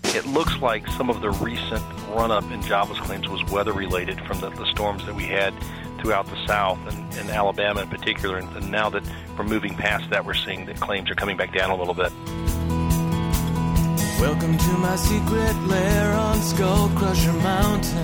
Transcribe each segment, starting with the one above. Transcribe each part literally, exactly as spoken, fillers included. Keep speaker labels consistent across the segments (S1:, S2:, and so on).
S1: It looks like some of the recent run-up in jobless claims was weather-related from the, the storms that we had throughout the South and, and Alabama in particular. And, and now that we're moving past that, we're seeing that claims are coming back down a little bit.
S2: Welcome to my secret lair on Skull Crusher Mountain.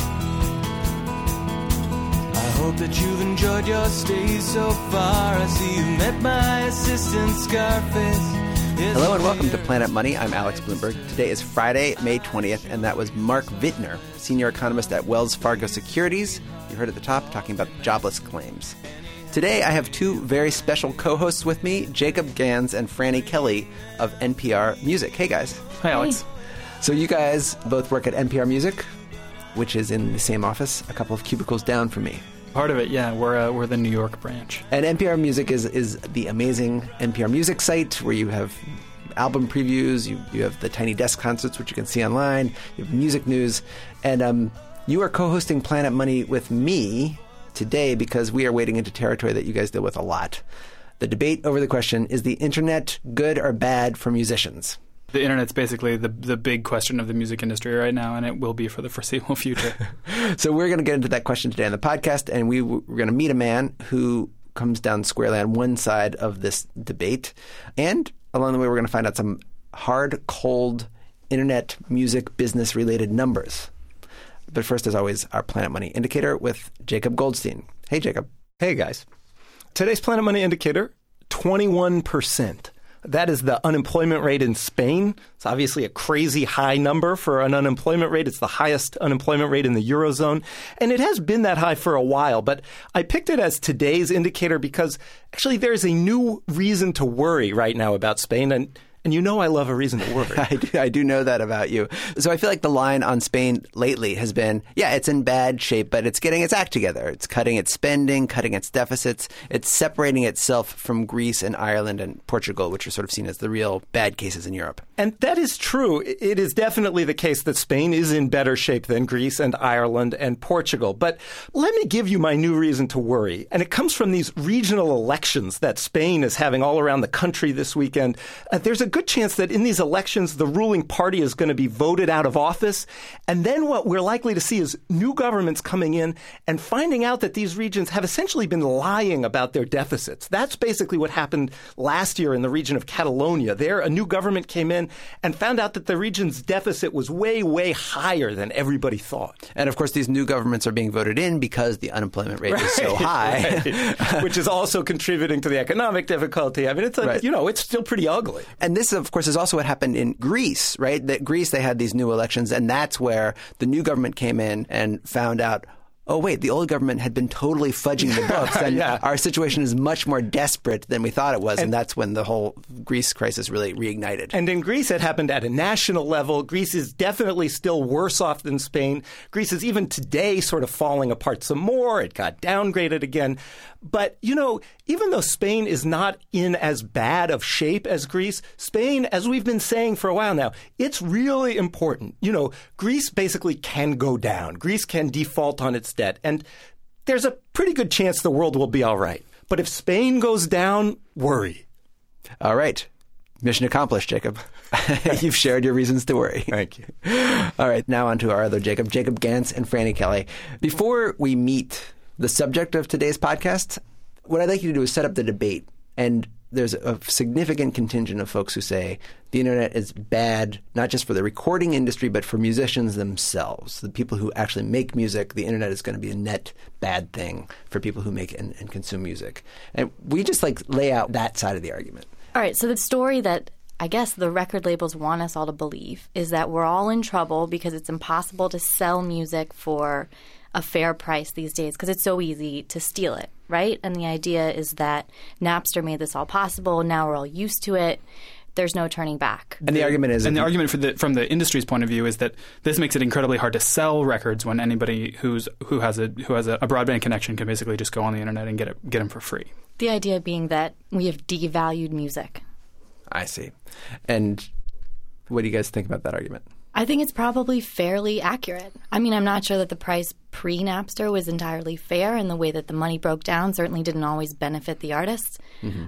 S2: I hope that you've enjoyed your stay so far. I see you met my assistant Scarface.
S3: Hello and welcome to Planet Money. I'm Alex Bloomberg. Today is Friday, May twentieth, and that was Mark Wittner, senior economist at Wells Fargo Securities. You heard at the top talking about jobless claims. Today I have two very special co-hosts with me, Jacob Gans and Franny Kelly of N P R Music. Hey guys.
S4: Hi Alex.
S3: Hey. So you guys both work at N P R Music, which is in the same office, a couple of cubicles down from me.
S4: Part of it, yeah. We're uh, we're the New York branch.
S3: And N P R Music is, is the amazing N P R Music site where you have album previews, you you have the Tiny Desk concerts, which you can see online, you have music news, and um, you are co-hosting Planet Money with me today because we are wading into territory that you guys deal with a lot. The debate over the question, is the internet good or bad for musicians?
S4: The internet's basically the the big question of the music industry right now, and it will be for the foreseeable future.
S3: So we're going to get into that question today on the podcast, and we, we're going to meet a man who comes down squarely on one side of this debate. And along the way, we're going to find out some hard, cold internet music business-related numbers. But first, as always, our Planet Money Indicator with Jacob Goldstein. Hey, Jacob.
S5: Hey, guys. Today's Planet Money Indicator, twenty-one percent. That is the unemployment rate in Spain. It's obviously a crazy high number for an unemployment rate. It's the highest unemployment rate in the Eurozone. And it has been that high for a while. But I picked it as today's indicator because actually there's a new reason to worry right now about Spain. And And you know I love a reason to worry.
S3: I, do, I do know that about you. So I feel like the line on Spain lately has been, yeah, it's in bad shape, but it's getting its act together. It's cutting its spending, cutting its deficits. It's separating itself from Greece and Ireland and Portugal, which are sort of seen as the real bad cases in Europe.
S5: And that is true. It is definitely the case that Spain is in better shape than Greece and Ireland and Portugal. But let me give you my new reason to worry. And it comes from these regional elections that Spain is having all around the country this weekend. Uh, there's a good chance that in these elections, the ruling party is going to be voted out of office. And then what we're likely to see is new governments coming in and finding out that these regions have essentially been lying about their deficits. That's basically what happened last year in the region of Catalonia. There, a new government came in and found out that the region's deficit was way, way higher than everybody thought.
S3: And of course, these new governments are being voted in because the unemployment rate
S5: right,
S3: is so high.
S5: Right. Which is also contributing to the economic difficulty. I mean, it's a,
S3: right.
S5: you know, it's still pretty ugly.
S3: And this, of course, is also what happened in Greece, right? That Greece, they had these new elections, and that's where the new government came in and found out, oh, wait, the old government had been totally fudging the books, and
S5: yeah.
S3: our situation is much more desperate than we thought it was, and, and that's when the whole Greece crisis really reignited.
S5: And in Greece, it happened at a national level. Greece is definitely still worse off than Spain. Greece is even today sort of falling apart some more. It got downgraded again. But, you know, even though Spain is not in as bad of shape as Greece, Spain, as we've been saying for a while now, it's really important. You know, Greece basically can go down. Greece can default on its debt. And there's a pretty good chance the world will be all right. But if Spain goes down, worry.
S3: All right. Mission accomplished, Jacob. You've shared your reasons to worry.
S5: Thank you.
S3: All right. Now on to our other Jacob, Jacob Gans and Franny Kelly. Before we meet the subject of today's podcast, what I'd like you to do is set up the debate. And there's a significant contingent of folks who say the internet is bad, not just for the recording industry, but for musicians themselves. The people who actually make music, the internet is going to be a net bad thing for people who make and, and consume music. And we just like lay out that side of the argument.
S6: All right. So the story that I guess the record labels want us all to believe is that we're all in trouble because it's impossible to sell music for a fair price these days because it's so easy to steal it, right? And the idea is that Napster made this all possible. Now we're all used to it. There's no turning back.
S3: And the argument is,
S4: and the argument for the, from the industry's point of view is that this makes it incredibly hard to sell records when anybody who's who has a who has a, a broadband connection can basically just go on the internet and get it get them for free.
S6: The idea being that we have devalued music.
S3: I see. And what do you guys think about that argument?
S6: I think it's probably fairly accurate. I mean, I'm not sure that the price pre-Napster was entirely fair, and the way that the money broke down certainly didn't always benefit the artists. Mm-hmm.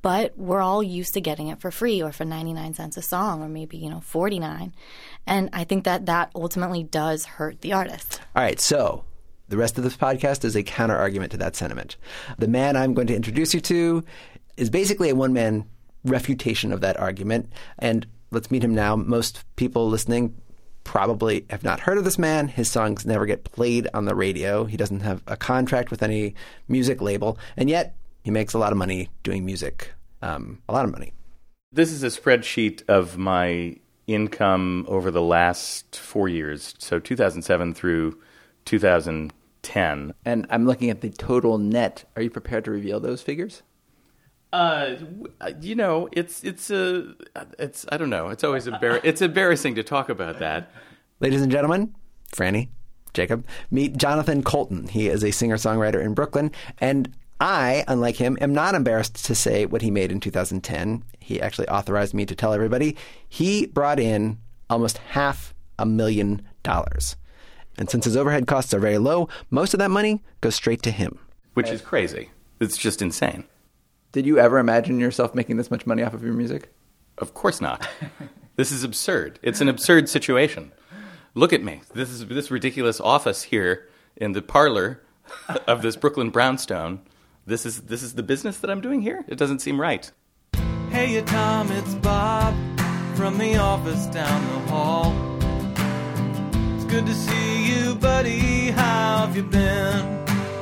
S6: but we're all used to getting it for free or for ninety-nine cents a song or maybe, you know, forty-nine. And I think that that ultimately does hurt the artist.
S3: All right, so the rest of this podcast is a counter-argument to that sentiment. The man I'm going to introduce you to is basically a one-man refutation of that argument. And let's meet him now. Most people listening probably have not heard of this man. His songs never get played on the radio. He doesn't have a contract with any music label. And yet, he makes a lot of money doing music. Um, a lot of money.
S7: This is a spreadsheet of my income over the last four years. So two thousand seven through two thousand ten.
S3: And I'm looking at the total net. Are you prepared to reveal those figures?
S7: Uh, you know, it's it's a it's I don't know. It's always embar- it's embarrassing to talk about that.
S3: Ladies and gentlemen, Franny, Jacob, meet Jonathan Coulton. He is a singer-songwriter in Brooklyn, and I, unlike him, am not embarrassed to say what he made in two thousand ten. He actually authorized me to tell everybody. He brought in almost half a million dollars. And since his overhead costs are very low, most of that money goes straight to him.
S7: Which is crazy. It's just insane.
S3: Did you ever imagine yourself making this much money off of your music?
S7: Of course not. This is absurd. It's an absurd situation. Look at me. This is this ridiculous office here in the parlor of this Brooklyn brownstone. This is this is the business that I'm doing here? It doesn't seem right.
S2: Hey, Tom, it's Bob from the office down the hall. It's good to see you, buddy. How have you been?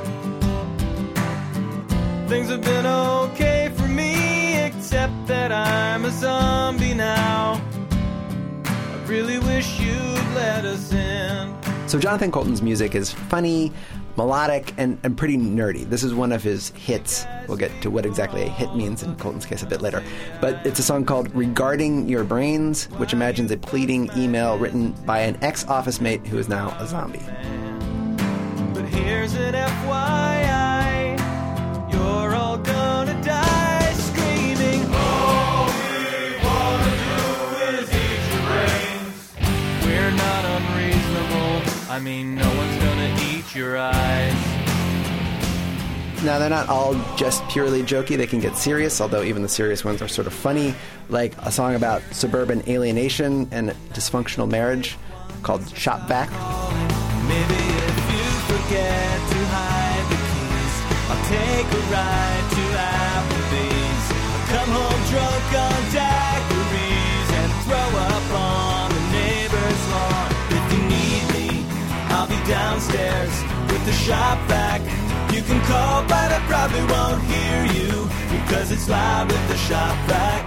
S2: Things have been okay for me, except that I'm a zombie now. I really wish you'd let us in. So Jonathan Coulton's music is funny, melodic, and, and pretty nerdy. This is one of his hits. We'll get to what exactly a hit means in Coulton's case a bit later. But it's a song called Regarding Your Brains, which imagines a pleading email written by an ex-office mate who is now a zombie. But here's an F Y I, you're all gonna die screaming. All we wanna do is eat your brains. We're not unreasonable. I mean, no one's gonna eat your eyes. Now, they're not all just purely jokey. They can get serious, although even the serious ones are sort of funny, like a song about suburban alienation and dysfunctional marriage called Shop Vac. Maybe if you forget to hide the keys, I'll take a ride to Applebee's. I'll come home drunk on daiquiris and throw up on the neighbor's lawn. If you need me, I'll be downstairs with the Shop Vac. You can call, but I probably won't hear you because it's live with the Shop Vac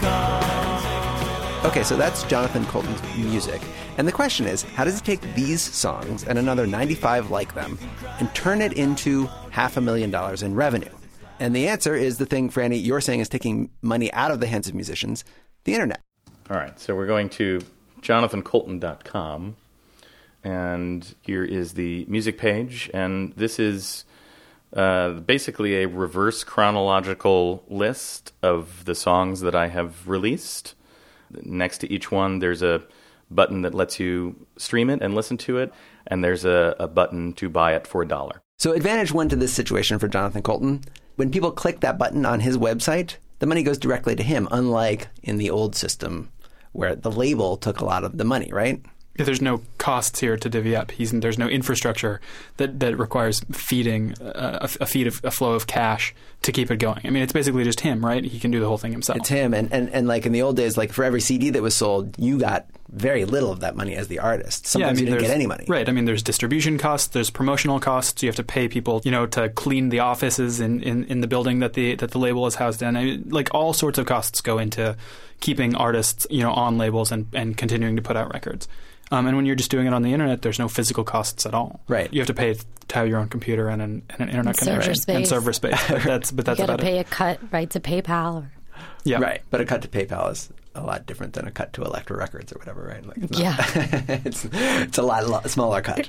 S2: on. Okay, so that's Jonathan Coulton's music. And the question is, how does he take these songs and another ninety-five like them and turn it into half a million dollars in revenue? And the answer is the thing, Franny, you're saying is taking money out of the hands of musicians, the internet.
S7: All right, so we're going to jonathan coulton dot com, and here is the music page, and this is uh, basically a reverse chronological list of the songs that I have released. Next to each one, there's a button that lets you stream it and listen to it, and there's a, a button to buy it for a dollar.
S3: So advantage one to this situation for Jonathan Coulton, when people click that button on his website, the money goes directly to him, unlike in the old system where the label took a lot of the money, right?
S4: Yeah, there's no costs here to divvy up. He's, there's no infrastructure that, that requires feeding uh, a, a feed of a flow of cash to keep it going. I mean, it's basically just him, right? He can do the whole thing himself.
S3: It's him, and, and, and like in the old days, like for every C D that was sold, you got very little of that money as the artist. Sometimes
S4: yeah, I mean,
S3: you didn't get any money.
S4: Right. I mean, there's distribution costs, there's promotional costs. You have to pay people, you know, to clean the offices in, in, in the building that the that the label is housed in. I mean, like all sorts of costs go into keeping artists, you know, on labels and, and continuing to put out records. Um, and when you're just doing it on the internet, there's no physical costs at all.
S3: Right.
S4: You have to pay to have your own computer and an, and an internet
S6: and
S4: connection
S6: server space.
S4: and server space. But that's but that's
S6: you
S4: about
S6: got to pay
S4: it.
S6: a cut right to PayPal. Or...
S4: Yeah.
S3: Right. But a cut to PayPal is a lot different than a cut to Elektra Records or whatever, right? Like it's not,
S6: yeah.
S3: it's, it's a lot, a lot smaller cut.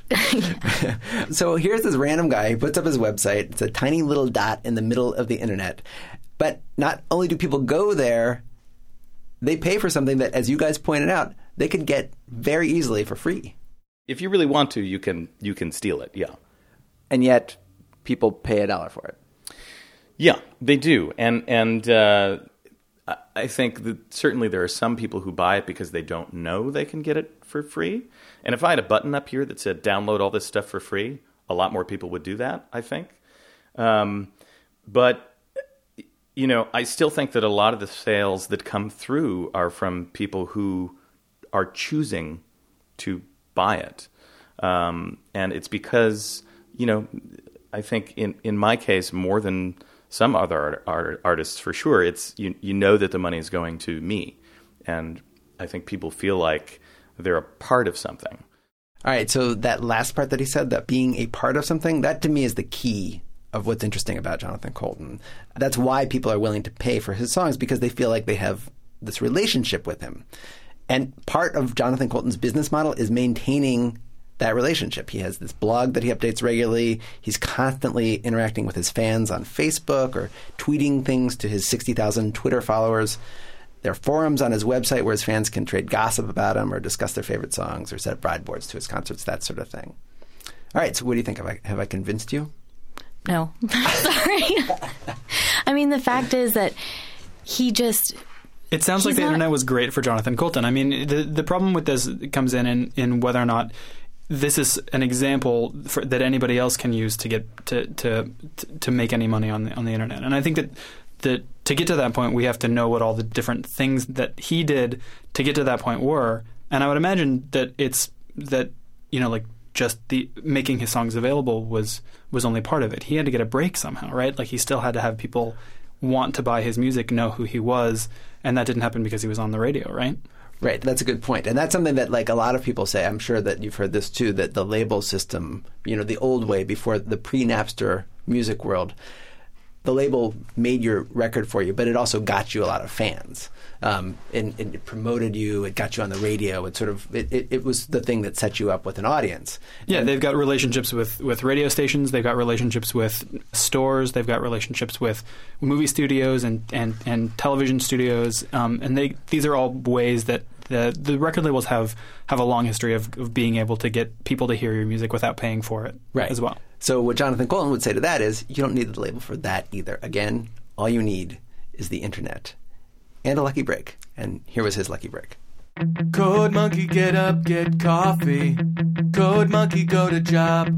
S3: So here's this random guy. He puts up his website. It's a tiny little dot in the middle of the internet. But not only do people go there, they pay for something that, as you guys pointed out, they could get very easily for free.
S7: If you really want to, you can you can steal it, yeah.
S3: And yet, people pay a dollar for it.
S7: Yeah, they do. And and uh, I think that certainly there are some people who buy it because they don't know they can get it for free. And if I had a button up here that said download all this stuff for free, a lot more people would do that, I think. Um, but, you know, I still think that a lot of the sales that come through are from people who are choosing to buy it. Um, and it's because, you know, I think in, in my case, more than some other art, art, artists for sure, it's you, you know that the money is going to me. And I think people feel like they're a part of something.
S3: All right, so that last part that he said, that being a part of something, that to me is the key of what's interesting about Jonathan Coulton. That's why people are willing to pay for his songs, because they feel like they have this relationship with him. And part of Jonathan Coulton's business model is maintaining that relationship. He has this blog that he updates regularly. He's constantly interacting with his fans on Facebook or tweeting things to his sixty thousand Twitter followers. There are forums on his website where his fans can trade gossip about him or discuss their favorite songs or set up ride boards to his concerts, that sort of thing. All right, so what do you think? Have I, have I convinced you?
S6: No. Sorry. I mean, the fact is that he just...
S4: It sounds like the not... internet was great for Jonathan Coulton. I mean, the the problem with this comes in in, in whether or not this is an example for, that anybody else can use to get to to to make any money on the on the internet. And I think that that to get to that point, we have to know what all the different things that he did to get to that point were. And I would imagine that it's that, you know, like just the making his songs available was was only part of it. He had to get a break somehow, right? Like he still had to have people want to buy his music, know who he was, and that didn't happen because he was on the radio, right?
S3: Right. That's a good point. And that's something that, like, a lot of people say, I'm sure that you've heard this too, that the label system, you know, the old way before the pre-Napster music world, the label made your record for you, but it also got you a lot of fans. Um, and, and it promoted you. It got you on the radio. It sort of it, it, it was the thing that set you up with an audience.
S4: Yeah,
S3: and
S4: they've got relationships with, with radio stations. They've got relationships with stores. They've got relationships with movie studios and, and, and television studios. Um, and they these are all ways that the the record labels have, have a long history of, of being able to get people to hear your music without paying for it
S3: right.
S4: as well.
S3: So what Jonathan Coulton would say to that is, you don't need the label for that either. Again, all you need is the internet. And a lucky break. And here was his lucky break.
S2: Code Monkey, get up, get coffee. Code Monkey, go to job.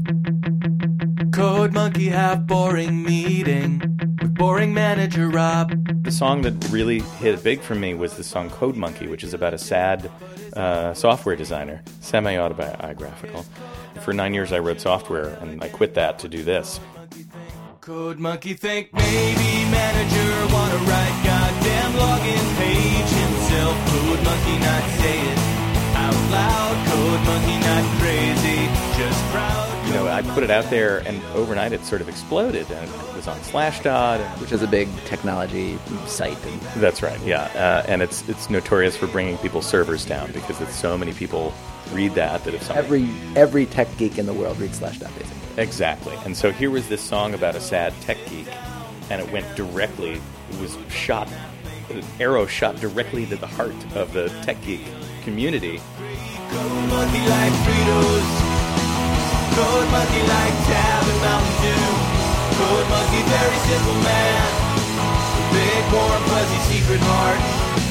S2: Code Monkey, have boring meeting with boring manager Rob.
S7: The song that really hit it big for me was the song Code Monkey, which is about a sad uh, software designer, semi-autobiographical. For nine years I wrote software, and I quit that to do this.
S2: Code Monkey, think maybe manager wanna write goddamn login page himself. Code Monkey, not say it out loud. Code Monkey, not crazy, just proud.
S7: You know, I put it out there, and overnight it sort of exploded, and it was on Slashdot, and
S3: which is a big technology site. And
S7: that's right, yeah, uh, and it's it's notorious for bringing people's servers down because it's so many people read that that if somebody...
S3: every every tech geek in the world reads Slashdot, basically.
S7: Exactly. And so here was this song about a sad tech geek, and it went directly, it was shot, an arrow shot directly to the heart of the tech geek community.
S2: Code Monkey like Fritos. Code Monkey like Tab and Mountain Dew. Code Monkey, very simple man. Big, warm, fuzzy secret heart.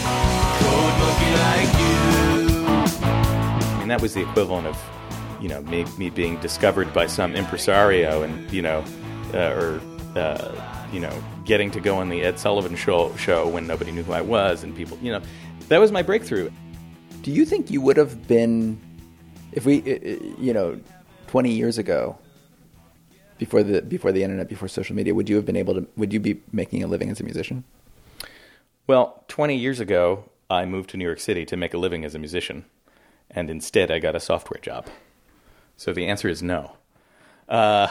S2: Code Monkey like you.
S7: I mean, that was the equivalent of, you know, me, me being discovered by some impresario and, you know, uh, or, uh, you know, getting to go on the Ed Sullivan show, show when nobody knew who I was and people, you know, that was my breakthrough.
S3: Do you think you would have been, if we, you know, twenty years ago, before the before the internet, before social media, would you have been able to, would you be making a living as a musician?
S7: Well, twenty years ago, I moved to New York City to make a living as a musician, and instead I got a software job. So the answer is no. Uh,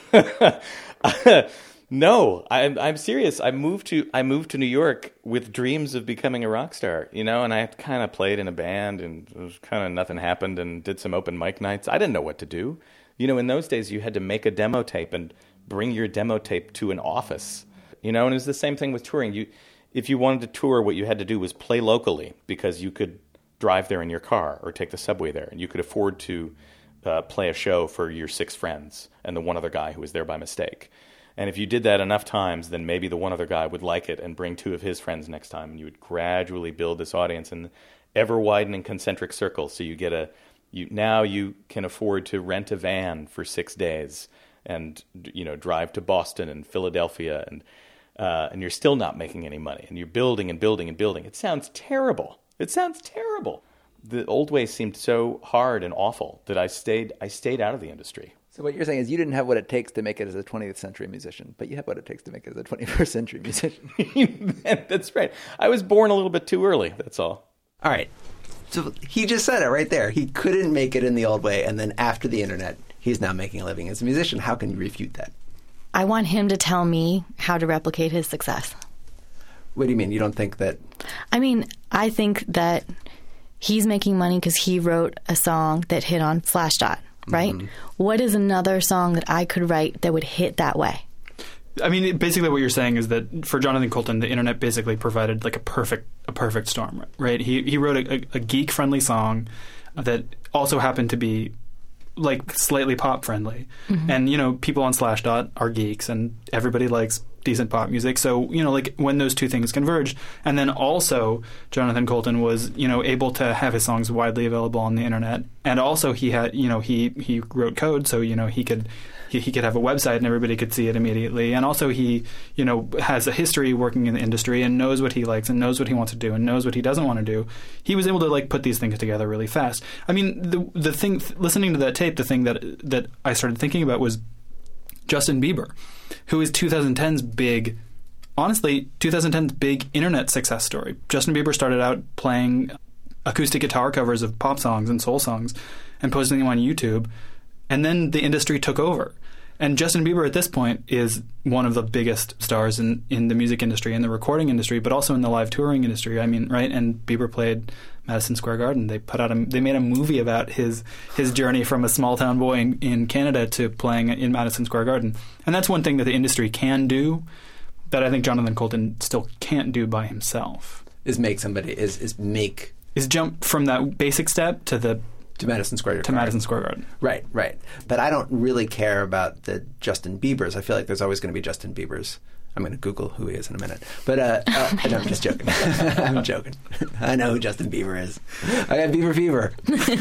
S7: no, I'm I'm serious. I moved to I moved to New York with dreams of becoming a rock star, you know, and I kind of played in a band, and it was kind of nothing happened, and did some open mic nights. I didn't know what to do. You know, in those days, you had to make a demo tape and bring your demo tape to an office, you know, and it was the same thing with touring. You, if you wanted to tour, what you had to do was play locally because you could drive there in your car or take the subway there, and you could afford to Uh, play a show for your six friends and the one other guy who was there by mistake. And if you did that enough times, then maybe the one other guy would like it and bring two of his friends next time. And you would gradually build this audience in ever-widening concentric circles. So you get a, you now you can afford to rent a van for six days and, you know, drive to Boston and Philadelphia, and uh, and you're still not making any money. And you're building and building and building. It sounds terrible. It sounds terrible. The old way seemed so hard and awful that I stayed I stayed out of the industry.
S3: So what you're saying is you didn't have what it takes to make it as a twentieth century musician, but you have what it takes to make it as a twenty-first century musician.
S7: That's right. I was born a little bit too early, that's all.
S3: All right. So he just said it right there. He couldn't make it in the old way, and then after the internet, he's now making a living as a musician. How can you refute that?
S6: I want him to tell me how to replicate his success.
S3: What do you mean? You don't think that...
S6: I mean, I think that he's making money because he wrote a song that hit on Slashdot. Right? Mm-hmm. What is another song that I could write that would hit that way?
S4: I mean, basically what you're saying is that for Jonathan Coulton, the internet basically provided like a perfect a perfect storm, right? He he wrote a, a geek-friendly song that also happened to be like slightly pop-friendly. Mm-hmm. And, you know, people on Slashdot are geeks and everybody likes decent pop music. So, you know, like when those two things converged, and then also Jonathan Coulton was, you know, able to have his songs widely available on the internet. And also he had, you know, he, he wrote code, so, you know, he could he, he could have a website and everybody could see it immediately. And also he, you know, has a history working in the industry and knows what he likes and knows what he wants to do and knows what he doesn't want to do. He was able to like put these things together really fast. I mean, the the thing, listening to that tape, the thing that that I started thinking about was Justin Bieber, who is twenty ten's big, honestly, twenty ten's big internet success story. Justin Bieber started out playing acoustic guitar covers of pop songs and soul songs and posting them on YouTube, and then the industry took over. And Justin Bieber at this point is one of the biggest stars in, in the music industry, in the recording industry, but also in the live touring industry. I mean, right? And Bieber played Madison Square Garden. They put out a, they made a movie about his his journey from a small town boy in, in Canada to playing in Madison Square Garden. And that's one thing that the industry can do that I think Jonathan Coulton still can't do by himself.
S3: Is make somebody is is make
S4: is jump from that basic step to the
S3: to Madison Square Garden.
S4: To Madison Square Garden.
S3: Right, right. But I don't really care about the Justin Biebers. I feel like there's always going to be Justin Biebers. I'm going to Google who he is in a minute. But uh, uh, no, I'm just joking. I'm joking. I know who Justin Bieber is. I got Bieber fever.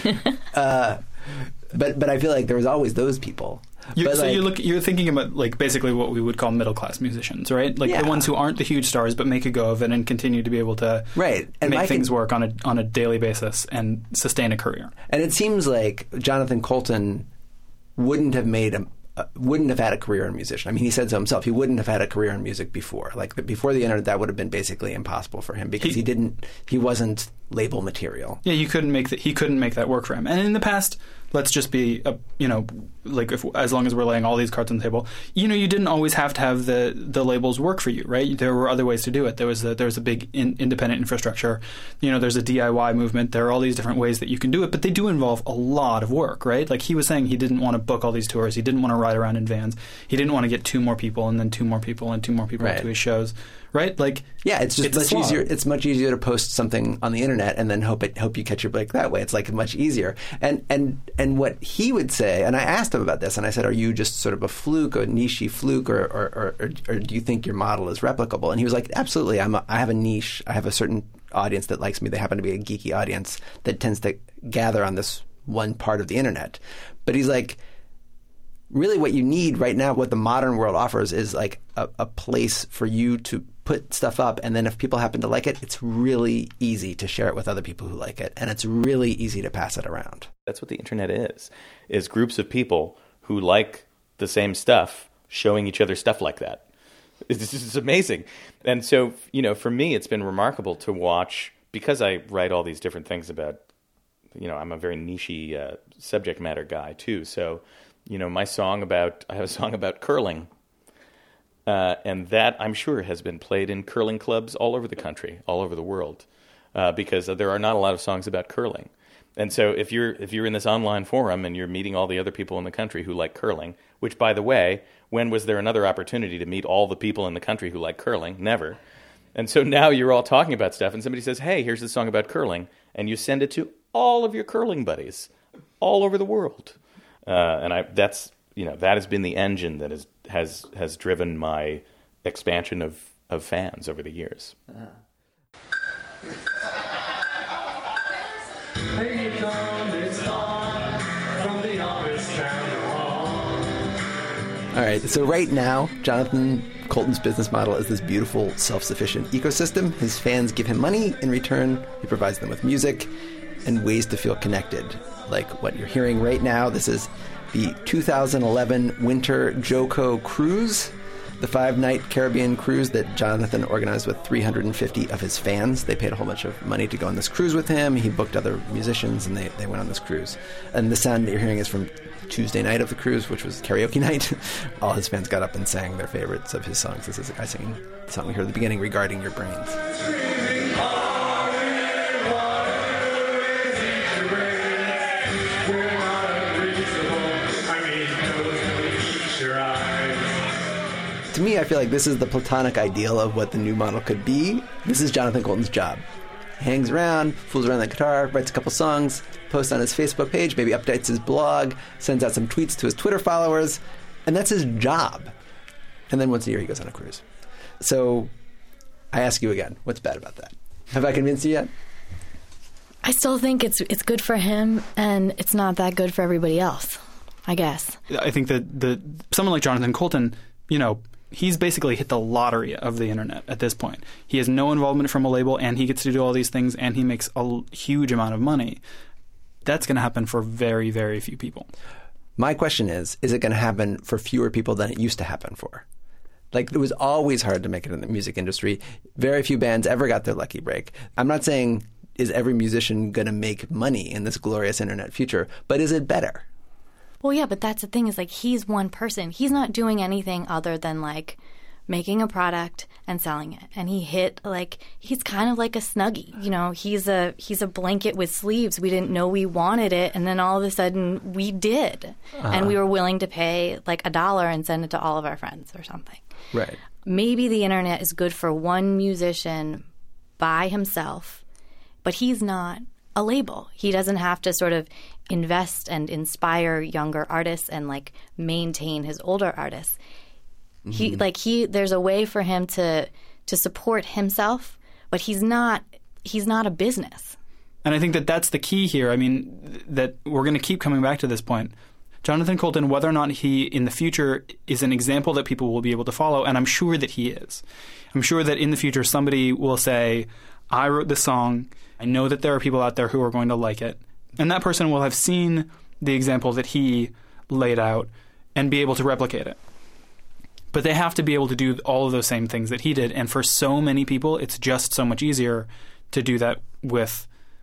S3: uh, but but I feel like there was always those people.
S4: You're, so
S3: like,
S4: you look, you're thinking about like basically what we would call middle class musicians, right? Like
S3: yeah.
S4: the ones who aren't the huge stars but make a go of it and continue to be able to
S3: right. and
S4: make things
S3: con-
S4: work on a on a daily basis and sustain a career.
S3: And it seems like Jonathan Coulton wouldn't have made a uh, wouldn't have had a career in musician. I mean, he said so himself. He wouldn't have had a career in music before. Like before the internet, that would have been basically impossible for him because he, he didn't. He wasn't label material.
S4: Yeah, you couldn't make that. He couldn't make that work for him. And in the past, let's just be, a, you know, like if, as long as we're laying all these cards on the table, you know, you didn't always have to have the, the labels work for you, right? There were other ways to do it. There was a, there was a big in, independent infrastructure. You know, there's a D I Y movement. There are all these different ways that you can do it, but they do involve a lot of work, right? Like he was saying, he didn't want to book all these tours. He didn't want to ride around in vans. He didn't want to get two more people and then two more people and two more people
S3: right.
S4: to his shows. Right? Like
S3: yeah, it's just
S4: it's
S3: much easier. It's much easier to post something on the internet and then hope it hope you catch your break that way. It's like much easier. And and and what he would say, and I asked him about this, and I said, "Are you just sort of a fluke, a niche fluke, or or, or or or do you think your model is replicable?" And he was like, "Absolutely. I'm. A, I have a niche. I have a certain audience that likes me. They happen to be a geeky audience that tends to gather on this one part of the internet." But he's like, really what you need right now, what the modern world offers is like a, a place for you to put stuff up, and then if people happen to like it, it's really easy to share it with other people who like it, and it's really easy to pass it around.
S7: That's what the internet is, is groups of people who like the same stuff showing each other stuff like that. It's, it's amazing. And so, you know, for me, it's been remarkable to watch, because I write all these different things about, you know, I'm a very niche-y uh, subject matter guy too, so you know, my song about, I have a song about curling, uh, and that, I'm sure, has been played in curling clubs all over the country, all over the world, uh, because there are not a lot of songs about curling. And so if you're if you're in this online forum and you're meeting all the other people in the country who like curling, which, by the way, when was there another opportunity to meet all the people in the country who like curling? Never. And so now you're all talking about stuff, and somebody says, hey, here's a song about curling, and you send it to all of your curling buddies all over the world. Uh, and I, that's, you know, that has been the engine that has has, has driven my expansion of, of fans over the years. Uh-huh.
S3: All right, so right now, Jonathan Coulton's business model is this beautiful, self-sufficient ecosystem. His fans give him money. In return, he provides them with music and ways to feel connected, like what you're hearing right now. This is the two thousand eleven Winter JoCo Cruise, the five-night Caribbean cruise that Jonathan organized with three hundred fifty of his fans. They paid a whole bunch of money to go on this cruise with him. He booked other musicians, and they, they went on this cruise. And the sound that you're hearing is from Tuesday night of the cruise, which was karaoke night. All his fans got up and sang their favorites of his songs. This is a guy singing the song we heard at the beginning, Regarding Your Brains. To me, I feel like this is the platonic ideal of what the new model could be. This is Jonathan Coulton's job. Hangs around, fools around the guitar, writes a couple songs, posts on his Facebook page, maybe updates his blog, sends out some tweets to his Twitter followers, and that's his job. And then once a year he goes on a cruise. So I ask you again, what's bad about that? Have I convinced you yet?
S6: I still think it's it's good for him, and it's not that good for everybody else, I guess.
S4: I think that the someone like Jonathan Coulton, you know, he's basically hit the lottery of the internet at this point. He has no involvement from a label, and he gets to do all these things, and he makes a huge amount of money. That's going to happen for very, very few people.
S3: My question is, is it going to happen for fewer people than it used to happen for? Like, it was always hard to make it in the music industry. Very few bands ever got their lucky break. I'm not saying, is every musician going to make money in this glorious internet future, but is it better?
S6: Well, yeah, but that's the thing is, like, he's one person. He's not doing anything other than, like, making a product and selling it. And he hit, like, he's kind of like a Snuggie. You know, he's a he's a blanket with sleeves. We didn't know we wanted it, and then all of a sudden we did. Uh-huh. And we were willing to pay, like, a dollar and send it to all of our friends or something.
S3: Right.
S6: Maybe the internet is good for one musician by himself, but he's not a label. He doesn't have to sort of invest and inspire younger artists and like maintain his older artists. Mm-hmm. He like he there's a way for him to to support himself, but he's not he's not a business.
S4: And I think that that's the key here. I mean, th- that we're going to keep coming back to this point. Jonathan Coulton, whether or not he in the future is an example that people will be able to follow, and I'm sure that he is. I'm sure that in the future somebody will say, I wrote this song. I know that there are people out there who are going to like it. And that person will have seen the example that he laid out and be able to replicate it. But they have to be able to do all of those same things that he did. And for so many people, it's just so much easier to do that with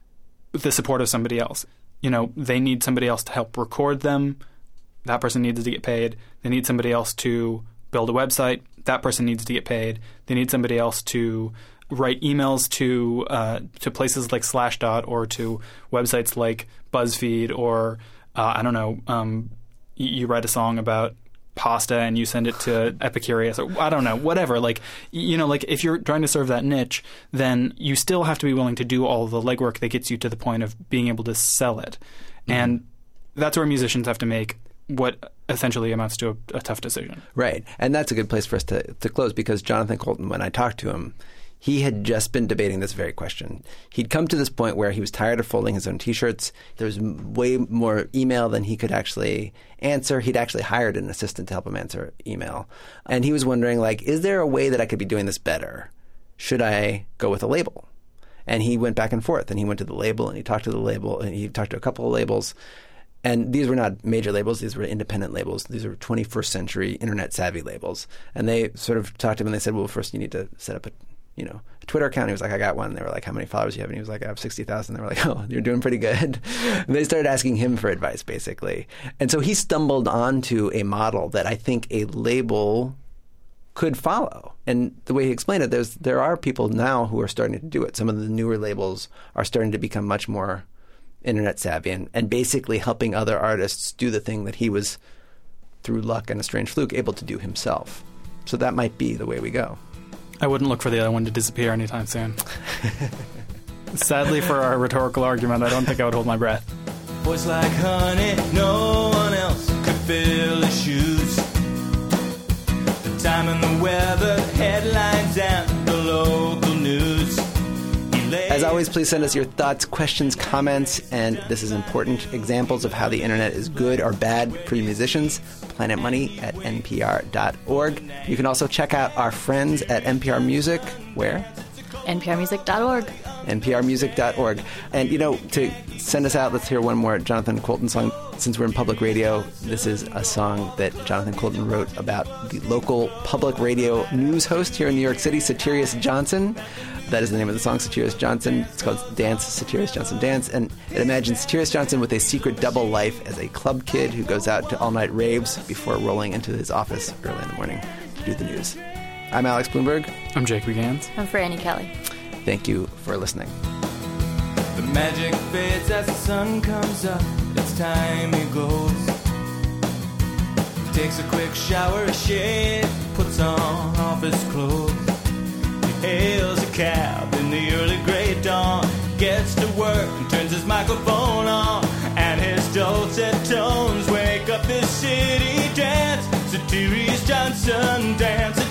S4: the support of somebody else. You know, they need somebody else to help record them. That person needs to get paid. They need somebody else to build a website. That person needs to get paid. They need somebody else to write emails to uh, to places like Slashdot or to websites like BuzzFeed or, uh, I don't know, um, you, you write a song about pasta and you send it to Epicurious or I don't know, whatever. Like, you know, like if you're trying to serve that niche, then you still have to be willing to do all the legwork that gets you to the point of being able to sell it. Mm-hmm. And that's where musicians have to make what essentially amounts to a, a tough decision.
S3: Right. And that's a good place for us to, to close because Jonathan Coulton, when I talked to him, he had just been debating this very question. He'd come to this point where he was tired of folding his own T-shirts. There was way more email than he could actually answer. He'd actually hired an assistant to help him answer email. And he was wondering, like, is there a way that I could be doing this better? Should I go with a label? And he went back and forth. And he went to the label, and he talked to the label, and he talked to a couple of labels. And these were not major labels. These were independent labels. These were twenty-first century internet-savvy labels. And they sort of talked to him, and they said, well, first you need to set up a you know, a Twitter account. He was like, I got one. They were like, how many followers do you have? And he was like, I have sixty thousand. They were like, oh, you're doing pretty good. And they started asking him for advice, basically. And so he stumbled onto a model that I think a label could follow. And the way he explained it, there's there are people now who are starting to do it. Some of the newer labels are starting to become much more internet savvy and, and basically helping other artists do the thing that he was, through luck and a strange fluke, able to do himself. So that might be the way we go.
S4: I wouldn't look for the other one to disappear anytime soon. Sadly, for our rhetorical argument, I don't think I would hold my breath.
S2: Voice like honey, no one else could fill his shoes. The time and the weather, headlines and the local news.
S3: As always, please send us your thoughts, questions, comments, and this is important, examples of how the internet is good or bad for you musicians. Planet Money at N P R dot org. You can also check out our friends at N P R Music. Where?
S6: N P R music dot org.
S3: N P R music dot org. And, you know, to send us out, let's hear one more Jonathan Coulton song. Since we're in public radio, this is a song that Jonathan Coulton wrote about the local public radio news host here in New York City, Satirius Johnson. That is the name of the song, Satirius Johnson. It's called Dance, Satirius Johnson Dance. And it imagines Satirius Johnson with a secret double life as a club kid who goes out to all-night raves before rolling into his office early in the morning to do the news. I'm Alex Bloomberg.
S4: I'm Jake Gans.
S6: I'm Franny Kelly.
S3: Thank you for listening.
S2: The magic fades as the sun comes up. It's time he goes. Takes a quick shower, a shave, puts on office clothes. He hails a cab in the early gray dawn. Gets to work and turns his microphone on. And his dulcet tones wake up this city dance. Satirius Johnson dance.